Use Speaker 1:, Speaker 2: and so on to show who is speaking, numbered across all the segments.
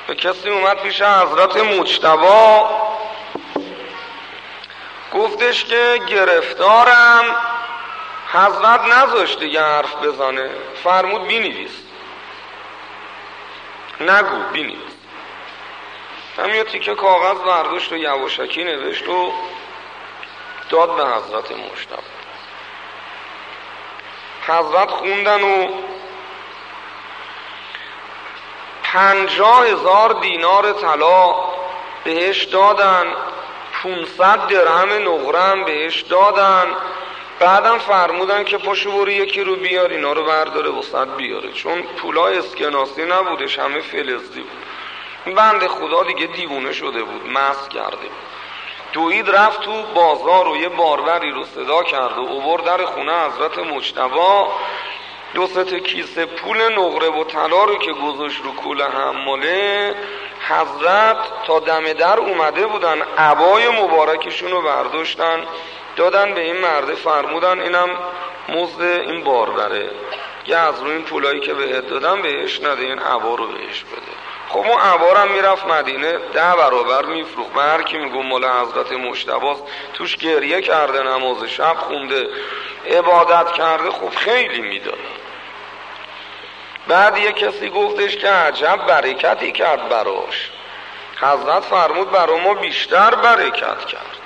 Speaker 1: به کسی اومد پیش حضرت مجتبی، گفتش که گرفتارم. حضرت نذاشت دیگه حرف بزنه، فرمود بینویس. نگو، بینویس. هم یه تیکه کاغذ برداشت و یواشکی نوشت و داد به حضرت مجتبی. حضرت خوندن و 50,000 دینار طلا بهش دادن، 500 درهم نقره بهش دادن. بعدم فرمودن که پاشو برو یکی رو بیار اینا رو برداره وسط بیاره، چون پولا اسکناسی نبودش، همه فلزی بود. بنده خدا دیگه دیوونه شده بود، مست کرده بود. دوید رفت تو بازار و یه باربری رو صدا کرد و آورد در خونه حضرت مجتبی. 2 کیسه پول نقره و طلا رو که گذاشت رو کوله حماله، حضرت تا دم در اومده بودن، عبای مبارکشون رو برداشتن دادن به این مرده، فرمودن اینم مزد این باربره، یه از روی این پولایی که بهت دادم بهش نده، این عبا رو بهش بده. خب اون عبارم میرفت مدینه 10 برابر میفروخت. به هر کی میگم مال حضرت مجتبی، توش گریه کرده، نماز شب خونده، عبادت کرده، خب خیلی میداد. بعد یه کسی گفتش که عجب برکتی کرد براش. حضرت فرمود برا ما بیشتر برکت کرد،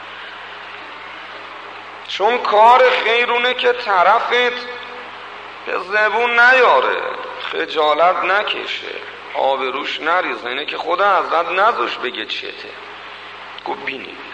Speaker 1: چون کار خیرونه که طرفت به زبون نیاره، خجالت نکشه، آبروش نریزه. اینه که خدا حضرت نذاش بگه چته. گفت بینی